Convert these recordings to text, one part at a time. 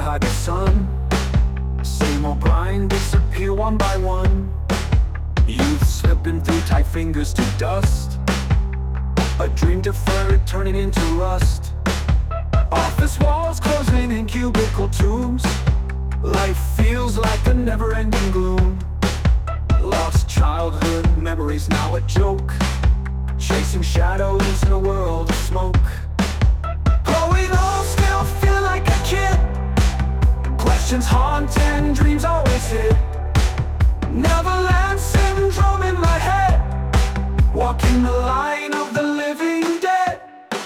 like the sun. Same old grind, disappear one by one. Youth slipping through tight fingers to dust. A dream deferred, turning into rust. Office walls closing in cubicle tombs. Life feels like a never-ending gloom. Lost childhood memories, now a joke. Chasing shadows in a world of smoke. Growing old, still feel like a kid. Questions haunt and dreams always hit. Neverland syndrome in my head. Walking the line of the living dead.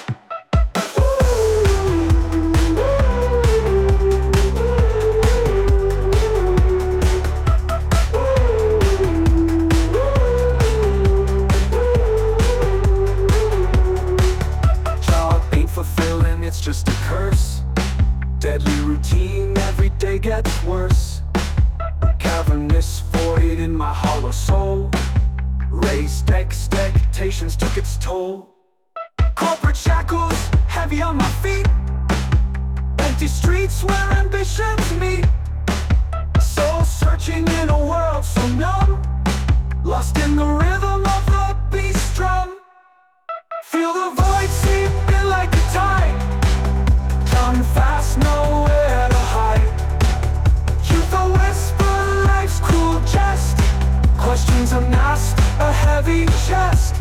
Job ain't fulfilling, it's just a curse. Deadly routine, every day gets worse. Cavernous void in my hollow soul. Raised expectations took its toll. Corporate shackles heavy on my feet. Empty streets where ambitions meet. Soul searching in a world so numb. Lost in the rhythm of the beast drum. Feel the void seep in like a tide. Coming fast, nowhere to hide. Youth a whisper, life's cruel jest. Questions unasked, a heavy chest.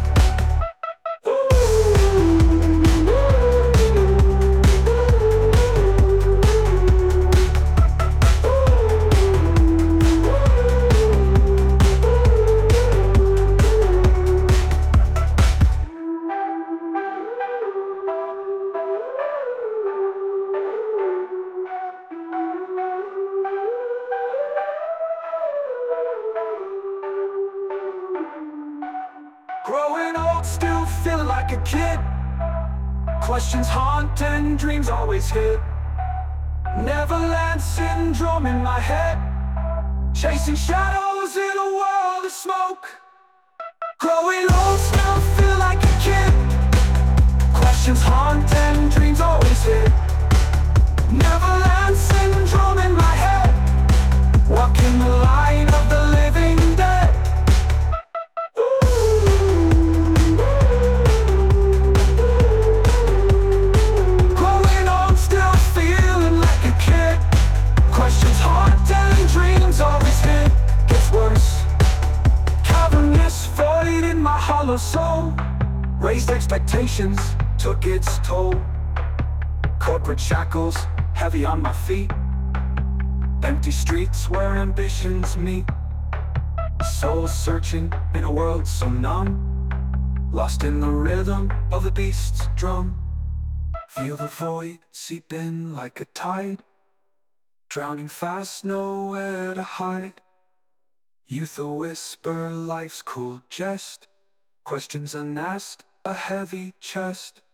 Growing old, still feeling like a kid. Questions haunt and dreams always hit. Neverland syndrome in my head. Chasing shadows in a world of smoke. Growing old, still feel like a kid. Questions haunt and dreams always hit. Neverland syndrome in my head. Walking the line of the living dead. Hollow soul. Raised expectations took its toll. Corporate shackles heavy on my feet. Empty streets where ambitions meet. Soul searching in a world so numb. Lost in the rhythm of the beast's drum. Feel the void seep in like a tide. Drowning fast, nowhere to hide. Youth a whisper, life's cool jest. Questions unasked, a heavy chest.